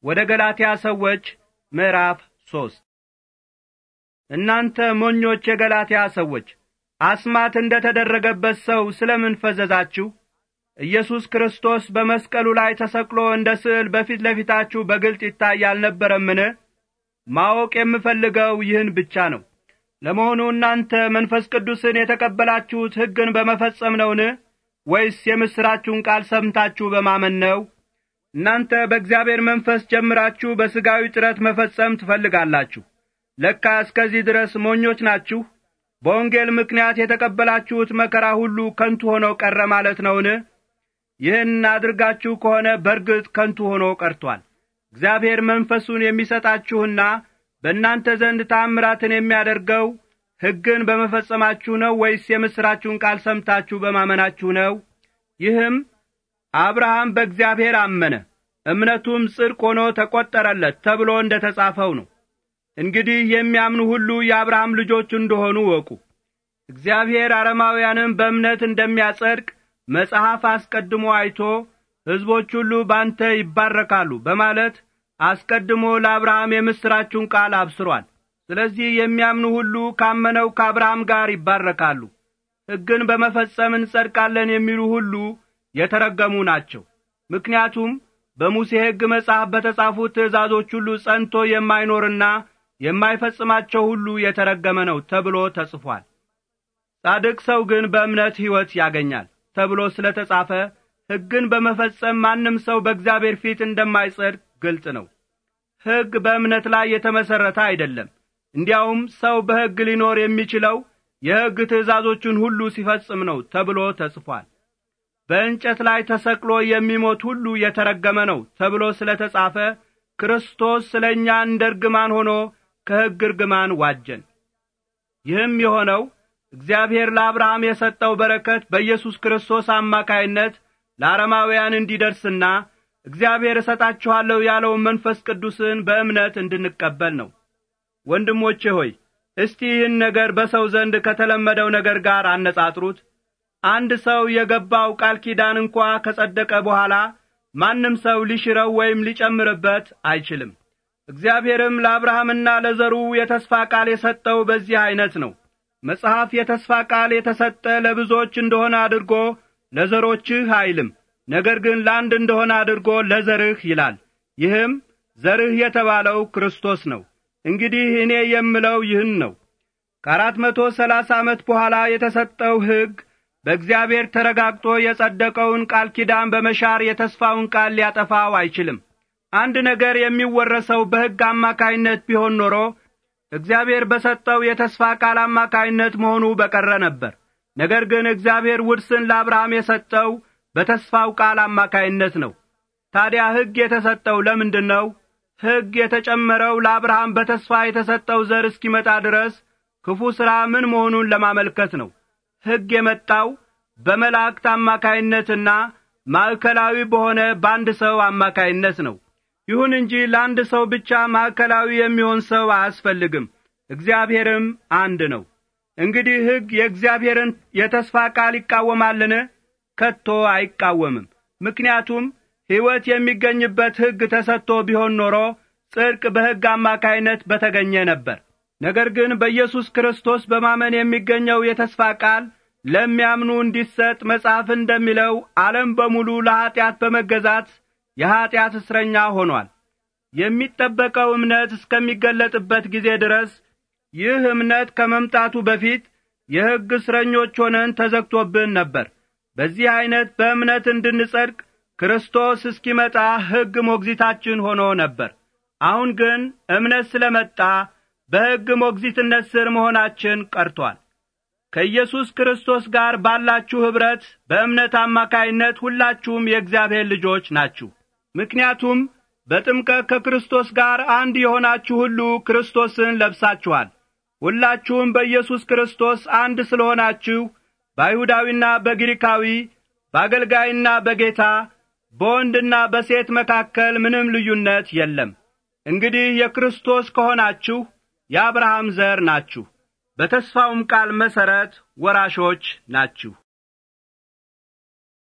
ወደ ገላትያ ሰዎች ምዕራፍ 3 እናንተ ሞኞች የገላትያ ሰዎች አስማት እንደተደረገበት ሰው ስለምን ፈዘዛችሁ? ኢየሱስ ክርስቶስ በመስቀሉ ላይ ተሰቅሎ እንደ ስዕል በፊት ለፊታችሁ በግልጥ ይታይ አልነበረምን? ማወቅ የምፈልገው ይህን ብቻ ነው። ለመሆኑ እናንተ መንፈስ ቅዱስን የተቀበላችሁት ሕግን በመፈጸም ነውን? ወይስ የምሥራችሁን ቃል ሰምታችሁ በማመን ነው? እናንተ በእግዚአብሔር መንፈስ ጀምራችሁ በሥጋዊ ጥረት መፈጸም ትፈልጋላችሁ። ለካ እስከዚህ ድረስ ሞኞች ናችሁ። በወንጌል ምክንያት የተቀበላችሁት መከራ ሁሉ ከንቱ ሆኖ ቀረ ማለት ነውን? ይህን አድርጋችሁ ከሆነ በርግጥ ከንቱ ሆኖ ቀርቷል። እግዚአብሔር መንፈሱን የሚሰጣችሁና በእናንተ ዘንድ ተአምራትን የሚያደርገው ሕግን በመፈጸማችሁ ነው ወይስ የምሥራችሁን ቃል ሰምታችሁ በማመናችሁ ነው? ይህም አብርሃም በእግዚአብሔር አመነ፣ እምነቱም ጽድቅ ሆኖ ተቈጠረለት ተብሎ እንደ ተጻፈው ነው። እንግዲህ የሚያምኑ ሁሉ የአብርሃም ልጆች እንደሆኑ ወቁ። እግዚአብሔር አረማውያንን በእምነት እንደሚያጸድቅ መጽሐፍ አስቀድሞ አይቶ ሕዝቦች ሁሉ ባንተ ይባረካሉ በማለት አስቀድሞ ለአብርሃም የምሥራችሁን ቃል አብስሯል። ስለዚህ የሚያምኑ ሁሉ ካመነው ከአብርሃም ጋር ይባረካሉ። ሕግን በመፈጸም እንጸድቃለን የሚሉ ሁሉ የተረገሙ ናቸው። ምክንያቱም በሙሴ ሕግ መጽሐፍ በተጻፉት ትእዛዞች ሁሉ ጸንቶ የማይኖርና የማይፈጽማቸው ሁሉ የተረገመ ነው ተብሎ ተጽፏል። ጻድቅ ሰው ግን በእምነት ሕይወት ያገኛል ተብሎ ስለ ተጻፈ ሕግን በመፈጸም ማንም ሰው በእግዚአብሔር ፊት እንደማይጸድቅ ግልጽ ነው። ሕግ በእምነት ላይ የተመሠረተ አይደለም። እንዲያውም ሰው በሕግ ሊኖር የሚችለው የሕግ ትእዛዞችን ሁሉ ሲፈጽም ነው ተብሎ ተጽፏል። በእንጨት ላይ ተሰቅሎ የሚሞት ሁሉ የተረገመ ነው ተብሎ ስለ ተጻፈ ክርስቶስ ስለኛ እንደ ርግማን ሆኖ ከሕግ ርግማን ዋጀን። ይህም የሆነው እግዚአብሔር ለአብርሃም የሰጠው በረከት በኢየሱስ ክርስቶስ አማካይነት ለአረማውያን እንዲደርስና እግዚአብሔር እሰጣችኋለሁ ያለውን መንፈስ ቅዱስን በእምነት እንድንቀበል ነው። ወንድሞቼ ሆይ እስቲ ይህን ነገር በሰው ዘንድ ከተለመደው ነገር ጋር አነጻጽሩት። አንድ ሰው የገባው ቃል ኪዳን እንኳ ከጸደቀ በኋላ ማንም ሰው ሊሽረው ወይም ሊጨምርበት አይችልም። እግዚአብሔርም ለአብርሃምና ለዘሩ የተስፋ ቃል የሰጠው በዚህ አይነት ነው። መጽሐፍ የተስፋ ቃል የተሰጠ ለብዙዎች እንደሆነ አድርጎ ለዘሮችህ አይልም፣ ነገር ግን ለአንድ እንደሆነ አድርጎ ለዘርህ ይላል። ይህም ዘርህ የተባለው ክርስቶስ ነው። እንግዲህ እኔ የምለው ይህን ነው። ከ430 ዓመት በኋላ የተሰጠው ሕግ በእግዚአብሔር ተረጋግጦ የጸደቀውን ቃል ኪዳን በመሻር የተስፋውን ቃል ሊያጠፋው አይችልም። አንድ ነገር የሚወረሰው በሕግ አማካይነት ቢሆን ኖሮ እግዚአብሔር በሰጠው የተስፋ ቃል አማካይነት መሆኑ በቀረ ነበር። ነገር ግን እግዚአብሔር ውርስን ለአብርሃም የሰጠው በተስፋው ቃል አማካይነት ነው። ታዲያ ሕግ የተሰጠው ለምንድን ነው? ሕግ የተጨመረው ለአብርሃም በተስፋ የተሰጠው ዘር እስኪመጣ ድረስ ክፉ ሥራ ምን መሆኑን ለማመልከት ነው። ሕግ የመጣው በመላእክት አማካይነትና ማዕከላዊ በሆነ በአንድ ሰው አማካይነት ነው። ይሁን እንጂ ለአንድ ሰው ብቻ ማዕከላዊ የሚሆን ሰው አያስፈልግም። እግዚአብሔርም አንድ ነው። እንግዲህ ሕግ የእግዚአብሔርን የተስፋ ቃል ይቃወማልን? ከቶ አይቃወምም። ምክንያቱም ሕይወት የሚገኝበት ሕግ ተሰጥቶ ቢሆን ኖሮ ጽድቅ በሕግ አማካይነት በተገኘ ነበር። ነገር ግን በኢየሱስ ክርስቶስ በማመን የሚገኘው የተስፋ ቃል ለሚያምኑ እንዲሰጥ መጽሐፍ እንደሚለው ዓለም በሙሉ ለኀጢአት በመገዛት የኀጢአት እስረኛ ሆኗል። የሚጠበቀው እምነት እስከሚገለጥበት ጊዜ ድረስ ይህ እምነት ከመምጣቱ በፊት የሕግ እስረኞች ሆነን ተዘግቶብን ነበር። በዚህ አይነት በእምነት እንድንጸድቅ ክርስቶስ እስኪመጣ ሕግ ሞግዚታችን ሆኖ ነበር። አሁን ግን እምነት ስለመጣ በሕግ ሞግዚትነት ስር መሆናችን ቀርቷል። ከኢየሱስ ክርስቶስ ጋር ባላችሁ ኅብረት በእምነት አማካይነት ሁላችሁም የእግዚአብሔር ልጆች ናችሁ። ምክንያቱም በጥምቀት ከክርስቶስ ጋር አንድ የሆናችሁ ሁሉ ክርስቶስን ለብሳችኋል። ሁላችሁም በኢየሱስ ክርስቶስ አንድ ስለሆናችሁ በአይሁዳዊና በግሪካዊ፣ በአገልጋይና በጌታ፣ በወንድና በሴት መካከል ምንም ልዩነት የለም። እንግዲህ የክርስቶስ ከሆናችሁ የአብርሃም ዘር ናችሁ፣ በተስፋውም ቃል መሠረት ወራሾች ናችሁ።